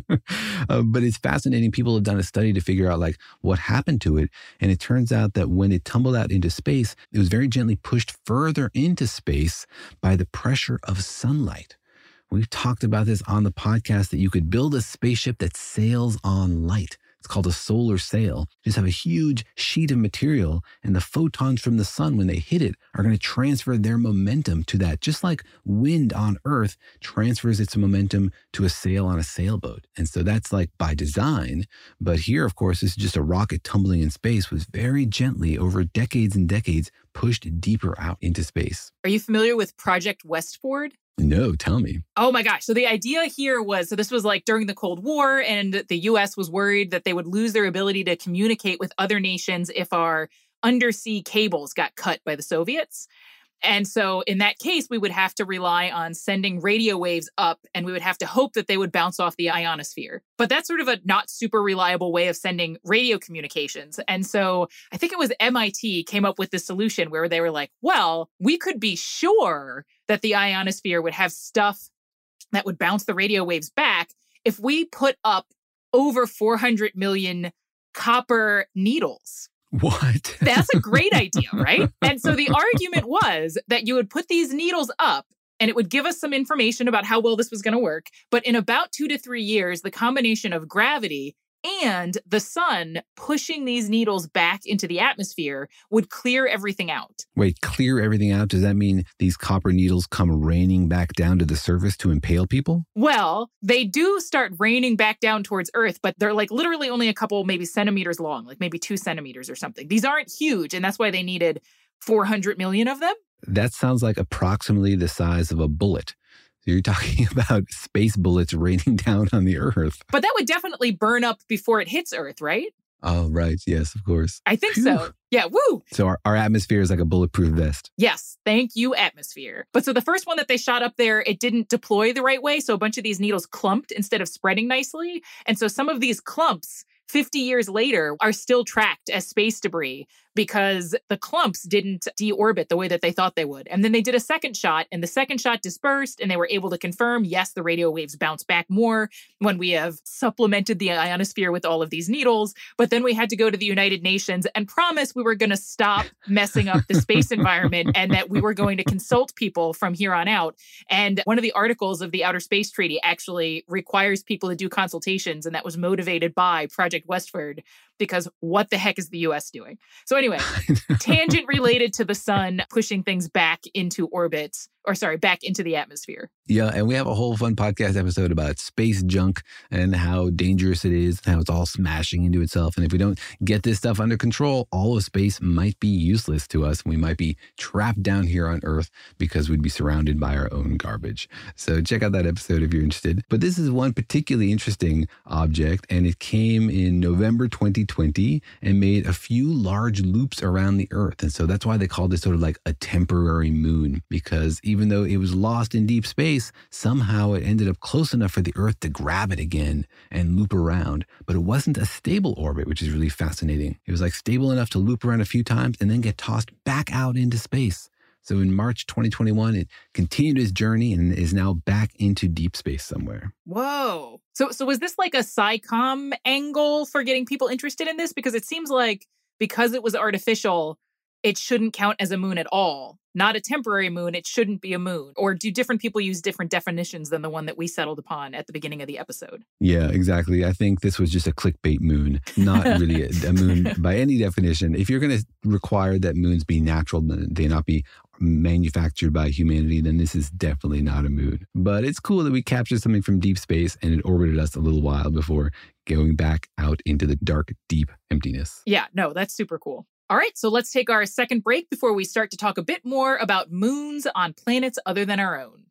Speaker 1: But it's fascinating. People have done a study to figure out like what happened to it. And it turns out that when it tumbled out into space, it was very gently pushed further into space by the pressure of sunlight. We've talked about this on the podcast that you could build a spaceship that sails on light. It's called a solar sail. You just have a huge sheet of material, and the photons from the sun, when they hit it, are going to transfer their momentum to that, just like wind on Earth transfers its momentum to a sail on a sailboat. And so that's like by design. But here, of course, this is just a rocket tumbling in space, was very gently over decades and decades pushed deeper out into space.
Speaker 2: Are you familiar with Project Westford?
Speaker 1: No, tell me.
Speaker 2: Oh my gosh. So the idea here was, so this was like during the Cold War, and the US was worried that they would lose their ability to communicate with other nations if our undersea cables got cut by the Soviets. And so in that case, we would have to rely on sending radio waves up, and we would have to hope that they would bounce off the ionosphere. But that's sort of a not super reliable way of sending radio communications. And so I think it was MIT came up with this solution where they were like, well, we could be sure that the ionosphere would have stuff that would bounce the radio waves back if we put up over 400 million copper needles.
Speaker 1: What?
Speaker 2: That's a great idea, right? And so the argument was that you would put these needles up and it would give us some information about how well this was going to work. But in about 2 to 3 years, the combination of gravity and the sun pushing these needles back into the atmosphere would clear everything out.
Speaker 1: Wait, clear everything out? Does that mean these copper needles come raining back down to the surface to impale people?
Speaker 2: Well, they do start raining back down towards Earth, but they're like literally only a couple, maybe centimeters long, like maybe 2 centimeters or something. These aren't huge, and that's why they needed 400 million of them.
Speaker 1: That sounds like approximately the size of a bullet. So you're talking about space bullets raining down on the Earth.
Speaker 2: But that would definitely burn up before it hits Earth, right?
Speaker 1: Oh, right. Yes, of course.
Speaker 2: I think so. Yeah, woo!
Speaker 1: So our atmosphere is like a bulletproof vest.
Speaker 2: Yes, thank you, atmosphere. But so the first one that they shot up there, it didn't deploy the right way, so a bunch of these needles clumped instead of spreading nicely. And so some of these clumps, 50 years later, are still tracked as space debris because the clumps didn't deorbit the way that they thought they would. And then they did a second shot, and the second shot dispersed, and they were able to confirm, yes, the radio waves bounce back more when we have supplemented the ionosphere with all of these needles. But then we had to go to the United Nations and promise we were going to stop messing up the space environment and that we were going to consult people from here on out. And one of the articles of the Outer Space Treaty actually requires people to do consultations, and that was motivated by Project Westford, because what the heck is the US doing? So anyway, tangent related to the sun pushing things back into orbit, back into the atmosphere.
Speaker 1: Yeah, and we have a whole fun podcast episode about space junk and how dangerous it is, and how it's all smashing into itself. And if we don't get this stuff under control, all of space might be useless to us. We might be trapped down here on Earth because we'd be surrounded by our own garbage. So check out that episode if you're interested. But this is one particularly interesting object, and it came in November 2020 and made a few large loops around the Earth. And so that's why they called it sort of like a temporary moon, because even though it was lost in deep space, somehow it ended up close enough for the Earth to grab it again and loop around. But it wasn't a stable orbit, which is really fascinating. It was like stable enough to loop around a few times and then get tossed back out into space. So in March 2021, it continued its journey and is now back into deep space somewhere.
Speaker 2: Whoa. So was this like a SciComm angle for getting people interested in this? Because it seems like because it was artificial, it shouldn't count as a moon at all. Not a temporary moon, it shouldn't be a moon. Or do different people use different definitions than the one that we settled upon at the beginning of the episode?
Speaker 1: Yeah, exactly. I think this was just a clickbait moon, not really a moon by any definition. If you're going to require that moons be natural, they not be manufactured by humanity, then this is definitely not a moon. But it's cool that we captured something from deep space and it orbited us a little while before going back out into the dark, deep emptiness.
Speaker 2: Yeah, no, that's super cool. All right, so let's take our second break before we start to talk a bit more about moons on planets other than our own.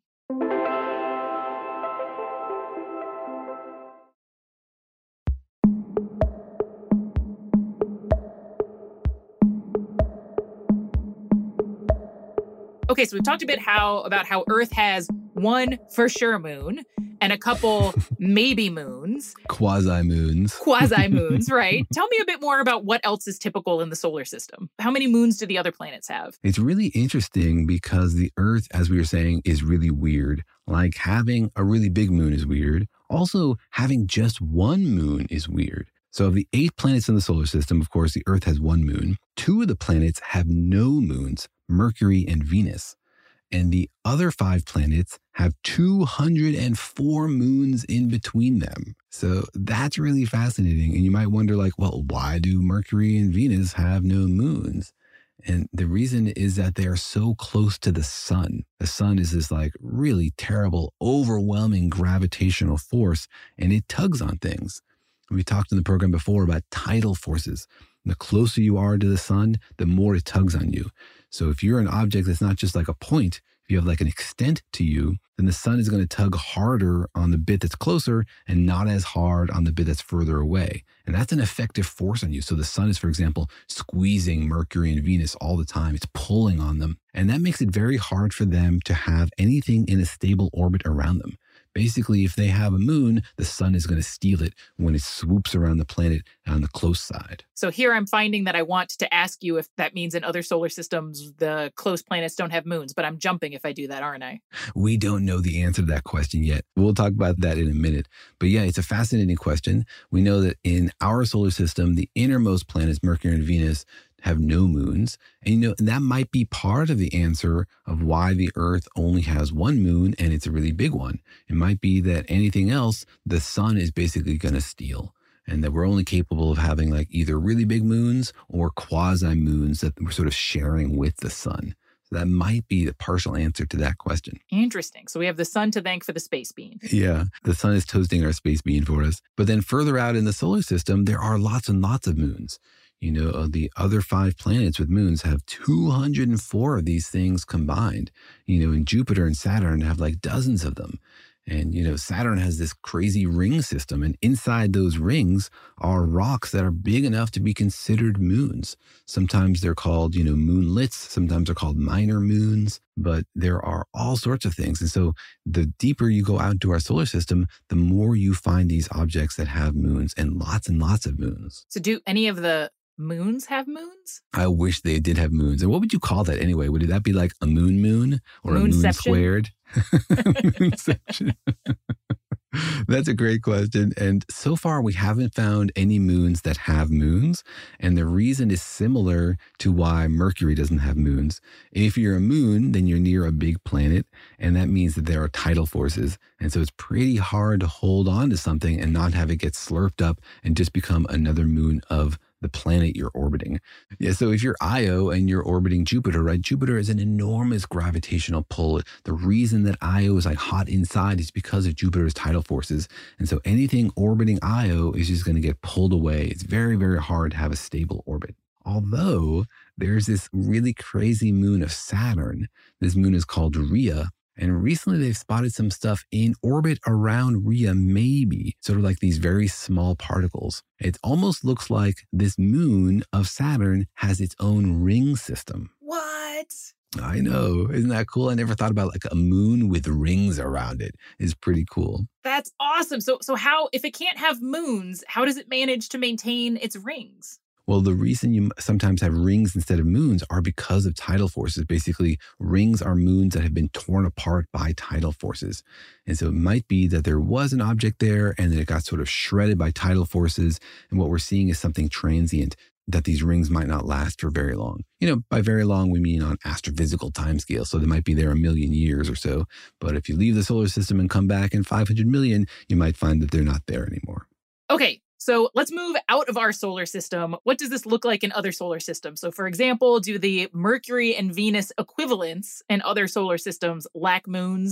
Speaker 2: Okay, so we've talked a bit about how Earth has one for sure moon and a couple maybe moons.
Speaker 1: Quasi-moons.
Speaker 2: Quasi-moons, right. Tell me a bit more about what else is typical in the solar system. How many moons do the other planets have?
Speaker 1: It's really interesting because the Earth, as we were saying, is really weird. Like having a really big moon is weird. Also, having just one moon is weird. So of the 8 planets in the solar system, of course, the Earth has one moon. 2 of the planets have no moons, Mercury and Venus. And the other 5 planets have 204 moons in between them. So that's really fascinating. And you might wonder, like, well, why do Mercury and Venus have no moons? And the reason is that they are so close to the sun. The sun is this like really terrible, overwhelming gravitational force, and it tugs on things. We talked in the program before about tidal forces. The closer you are to the sun, the more it tugs on you. So if you're an object that's not just like a point, if you have like an extent to you, then the sun is going to tug harder on the bit that's closer and not as hard on the bit that's further away. And that's an effective force on you. So the sun is, for example, squeezing Mercury and Venus all the time. It's pulling on them. And that makes it very hard for them to have anything in a stable orbit around them. Basically, if they have a moon, the sun is going to steal it when it swoops around the planet on the close side.
Speaker 2: So here I'm finding that I want to ask you if that means in other solar systems, the close planets don't have moons, but I'm jumping if I do that, aren't I?
Speaker 1: We don't know the answer to that question yet. We'll talk about that in a minute. But yeah, it's a fascinating question. We know that in our solar system, the innermost planets, Mercury and Venus, have no moons. And that might be part of the answer of why the Earth only has one moon and it's a really big one. It might be that anything else, the sun is basically going to steal. And that we're only capable of having like either really big moons or quasi-moons that we're sort of sharing with the sun. So that might be the partial answer to that question.
Speaker 2: Interesting. So we have the sun to thank for the space bean.
Speaker 1: Yeah, the sun is toasting our space bean for us. But then further out in the solar system, there are lots and lots of moons. The other 5 planets with moons have 204 of these things combined. And Jupiter and Saturn have like dozens of them. And, Saturn has this crazy ring system. And inside those rings are rocks that are big enough to be considered moons. Sometimes they're called, moonlets. Sometimes they're called minor moons. But there are all sorts of things. And so the deeper you go out into our solar system, the more you find these objects that have moons and lots of moons.
Speaker 2: So do any of the moons have moons?
Speaker 1: I wish they did have moons. And what would you call that anyway? Would that be like a moon or a moon squared? Moonception. That's a great question. And so far, we haven't found any moons that have moons. And the reason is similar to why Mercury doesn't have moons. If you're a moon, then you're near a big planet. And that means that there are tidal forces. And so it's pretty hard to hold on to something and not have it get slurped up and just become another moon of the planet you're orbiting. Yeah, so if you're Io and you're orbiting Jupiter, right? Jupiter is an enormous gravitational pull. The reason that Io is like hot inside is because of Jupiter's tidal forces. And so anything orbiting Io is just going to get pulled away. It's very, very hard to have a stable orbit. Although there's this really crazy moon of Saturn. This moon is called Rhea. And recently they've spotted some stuff in orbit around Rhea, maybe, sort of like these very small particles. It almost looks like this moon of Saturn has its own ring system.
Speaker 2: What?
Speaker 1: I know. Isn't that cool? I never thought about like a moon with rings around it. It's pretty cool.
Speaker 2: That's awesome. So how, if it can't have moons, how does it manage to maintain its rings?
Speaker 1: Well, the reason you sometimes have rings instead of moons are because of tidal forces. Basically, rings are moons that have been torn apart by tidal forces. And so it might be that there was an object there and then it got sort of shredded by tidal forces. And what we're seeing is something transient, that these rings might not last for very long. By very long, we mean on astrophysical timescale. So they might be there 1 million years or so. But if you leave the solar system and come back in 500 million, you might find that they're not there anymore.
Speaker 2: Okay. So let's move out of our solar system. What does this look like in other solar systems? So for example, do the Mercury and Venus equivalents in other solar systems lack moons?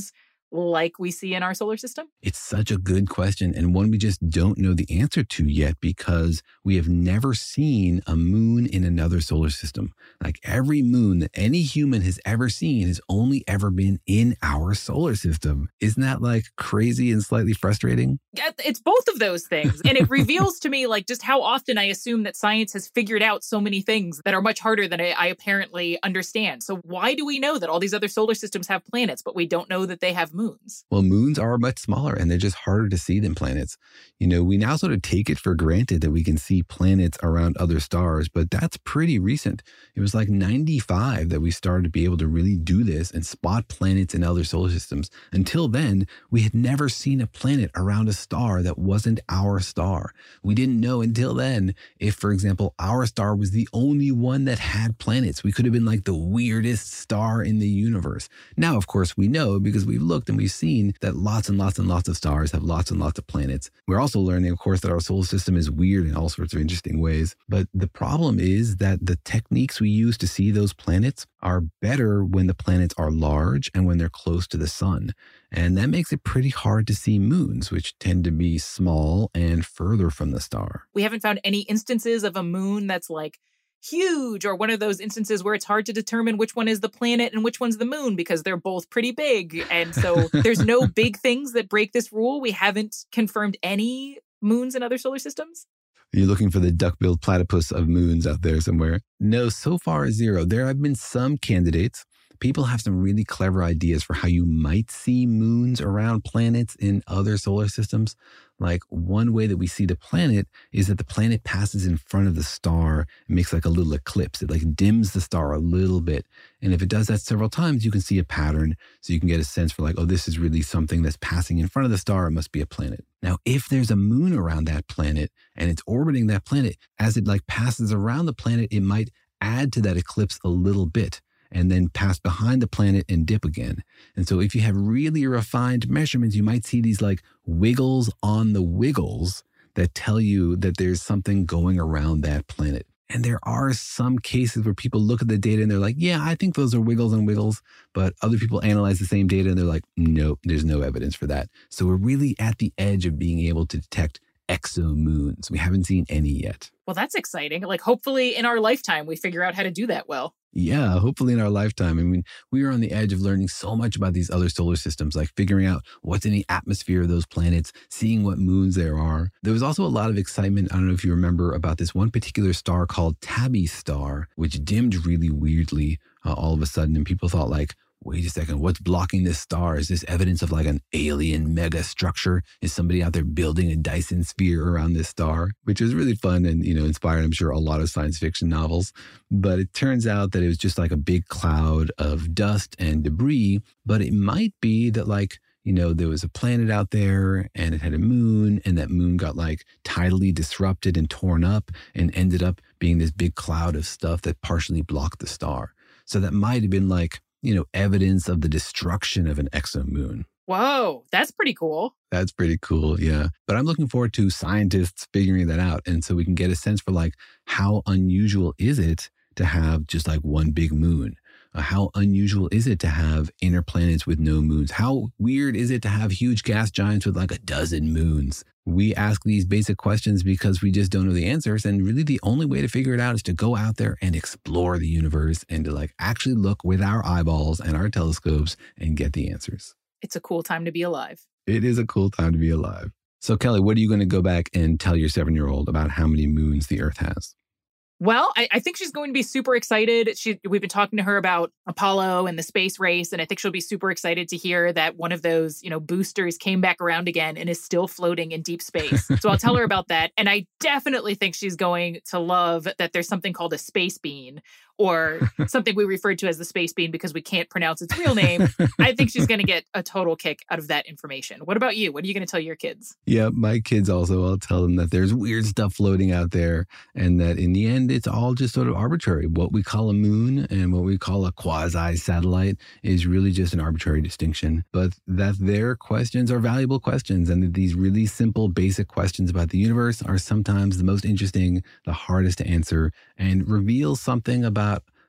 Speaker 2: like we see in our solar system?
Speaker 1: It's such a good question, and one we just don't know the answer to yet because we have never seen a moon in another solar system. Like every moon that any human has ever seen has only ever been in our solar system. Isn't that like crazy and slightly frustrating?
Speaker 2: Yeah, it's both of those things. And it reveals to me like just how often I assume that science has figured out so many things that are much harder than I apparently understand. So why do we know that all these other solar systems have planets, but we don't know that they have moons?
Speaker 1: Well, moons are much smaller and they're just harder to see than planets. We now sort of take it for granted that we can see planets around other stars, but that's pretty recent. It was like 95 that we started to be able to really do this and spot planets in other solar systems. Until then, we had never seen a planet around a star that wasn't our star. We didn't know until then if, for example, our star was the only one that had planets. We could have been like the weirdest star in the universe. Now, of course, we know because we've looked and we've seen that lots and lots and lots of stars have lots and lots of planets. We're also learning, of course, that our solar system is weird in all sorts of interesting ways. But the problem is that the techniques we use to see those planets are better when the planets are large and when they're close to the sun. And that makes it pretty hard to see moons, which tend to be small and further from the star.
Speaker 2: We haven't found any instances of a moon that's like huge, or one of those instances where it's hard to determine which one is the planet and which one's the moon because they're both pretty big. And so there's no big things that break this rule. We haven't confirmed any moons in other solar systems.
Speaker 1: Are you looking for the duck-billed platypus of moons out there somewhere? No, so far zero. There have been some candidates. People have some really clever ideas for how you might see moons around planets in other solar systems. Like one way that we see the planet is that the planet passes in front of the star and makes like a little eclipse. It like dims the star a little bit. And if it does that several times, you can see a pattern. So you can get a sense for like, oh, this is really something that's passing in front of the star. It must be a planet. Now, if there's a moon around that planet and it's orbiting that planet, as it like passes around the planet, it might add to that eclipse a little bit and then pass behind the planet and dip again. And so if you have really refined measurements, you might see these like wiggles on the wiggles that tell you that there's something going around that planet. And there are some cases where people look at the data and they're like, yeah, I think those are wiggles on wiggles. But other people analyze the same data and they're like, nope, there's no evidence for that. So we're really at the edge of being able to detect exomoons. We haven't seen any yet.
Speaker 2: Well, that's exciting. Like, hopefully in our lifetime, we figure out how to do that well.
Speaker 1: Yeah, hopefully in our lifetime. I mean, we are on the edge of learning so much about these other solar systems, like figuring out what's in the atmosphere of those planets, seeing what moons there are. There was also a lot of excitement, I don't know if you remember, about this one particular star called Tabby Star, which dimmed really weirdly all of a sudden. And people thought like, wait a second, what's blocking this star? Is this evidence of like an alien mega structure? Is somebody out there building a Dyson sphere around this star? Which is really fun and, inspired, I'm sure, a lot of science fiction novels. But it turns out that it was just like a big cloud of dust and debris. But it might be that there was a planet out there and it had a moon, and that moon got like tidally disrupted and torn up and ended up being this big cloud of stuff that partially blocked the star. So that might have been like, evidence of the destruction of an exomoon.
Speaker 2: Whoa, that's pretty cool.
Speaker 1: That's pretty cool, yeah. But I'm looking forward to scientists figuring that out. And so we can get a sense for like, how unusual is it to have just like one big moon? How unusual is it to have inner planets with no moons? How weird is it to have huge gas giants with like a dozen moons? We ask these basic questions because we just don't know the answers. And really the only way to figure it out is to go out there and explore the universe and to like actually look with our eyeballs and our telescopes and get the answers.
Speaker 2: It's a cool time to be alive.
Speaker 1: It is a cool time to be alive. So Kelly, what are you going to go back and tell your 7-year-old about how many moons the Earth has?
Speaker 2: Well, I think she's going to be super excited. We've been talking to her about Apollo and the space race, and I think she'll be super excited to hear that one of those, boosters came back around again and is still floating in deep space. So I'll tell her about that. And I definitely think she's going to love that there's something called a space bean, or something we refer to as the space bean because we can't pronounce its real name. I think she's going to get a total kick out of that information. What about you? What are you going to tell your kids?
Speaker 1: Yeah, my kids also, I'll tell them that there's weird stuff floating out there and that in the end, it's all just sort of arbitrary. What we call a moon and what we call a quasi-satellite is really just an arbitrary distinction, but that their questions are valuable questions and that these really simple, basic questions about the universe are sometimes the most interesting, the hardest to answer, and reveal something about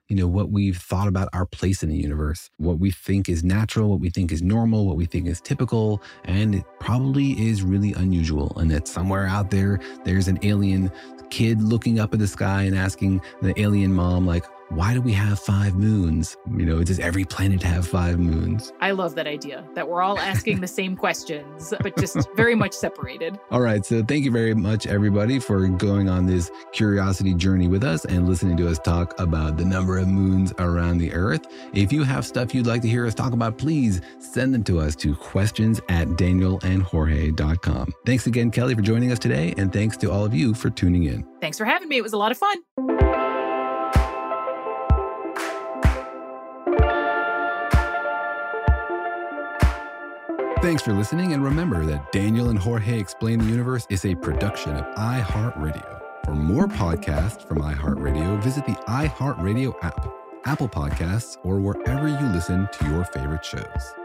Speaker 1: what we've thought about our place in the universe, what we think is natural, what we think is normal, what we think is typical, and it probably is really unusual. And that somewhere out there, there's an alien kid looking up at the sky and asking the alien mom, like, why do we have 5 moons? Does every planet have 5 moons?
Speaker 2: I love that idea, that we're all asking the same questions, but just very much separated.
Speaker 1: All right. So thank you very much, everybody, for going on this curiosity journey with us and listening to us talk about the number of moons around the Earth. If you have stuff you'd like to hear us talk about, please send them to us to questions@danielandjorge.com. Thanks again, Kelly, for joining us today. And thanks to all of you for tuning in.
Speaker 2: Thanks for having me. It was a lot of fun.
Speaker 1: Thanks for listening, and remember that Daniel and Jorge Explain the Universe is a production of iHeartRadio. For more podcasts from iHeartRadio, visit the iHeartRadio app, Apple Podcasts, or wherever you listen to your favorite shows.